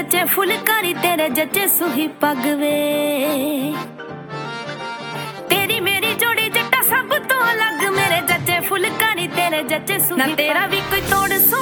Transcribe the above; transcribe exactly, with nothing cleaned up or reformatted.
जचे फुलकारी तेरे जचे सुही पग वे तेरी मेरी जोड़ी जट्टा सब तो अलग मेरे जचे फुलकारी तेरे जचे सुही ना तेरा भी कोई तोड़ सो